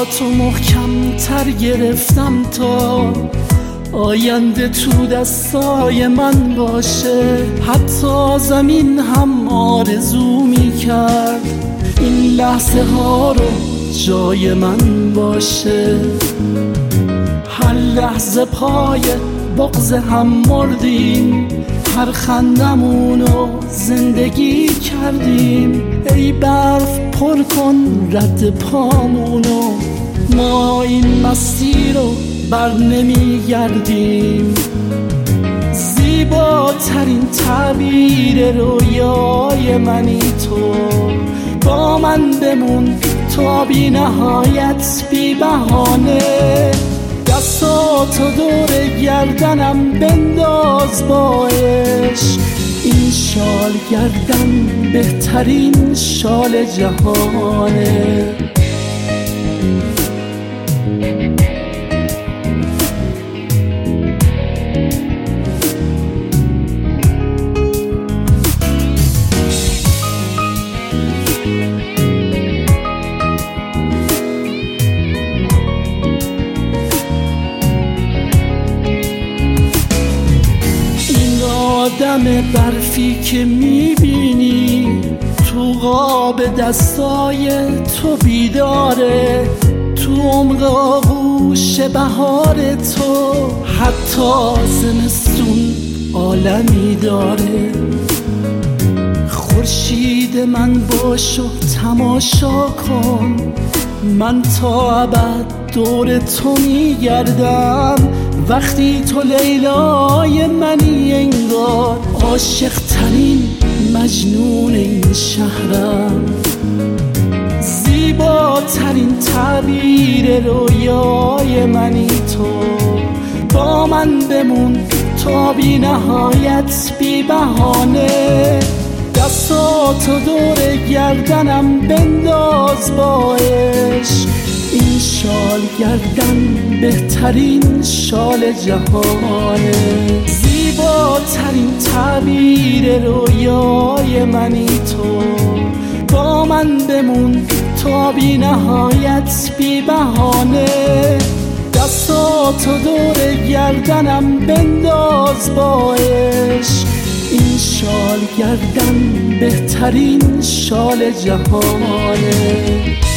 تو محکم تر گرفتم تا آینده تو دستای من باشه. حتی زمین هم آرزو میکرد این لحظه ها رو جای من باشه. هر لحظه پای بغض هم مردیم، هر خندمونو زندگی کردیم. ای برف پر کن رد پامونو، ما این مسیر رو بر نمیگردیم. زیباترین تعبیر رویای منی تو، با من بمون تا بی نهایت بی بهانه. دستاتو دور گردنم بنداز با عشق، این شال گردن بهترین شال جهانه. آدم برفی که میبینی تو قاب دستای تو بیداره، تو عمق آغوش بهار تو حتی زمستون عالمی داره. خورشید من باش و تماشا کن، من تا ابد دور تو میگردم. وقتی تو لیلای منی انگار عاشق ترین مجنون این شهرم. زیباترین تعبیر رویای منی تو، با من بمون تا بی نهایت بی بهانه. دستاتو دور گردنم بنداز با عشق، این شال گردن بهترین شال جهانه. زیباترین تعبیر رویای منی تو، با من بمون تا بی نهایت بی بهانه. دستاتو دور گردنم بنداز با عشق، این شال گردن بهترین شال جهانه.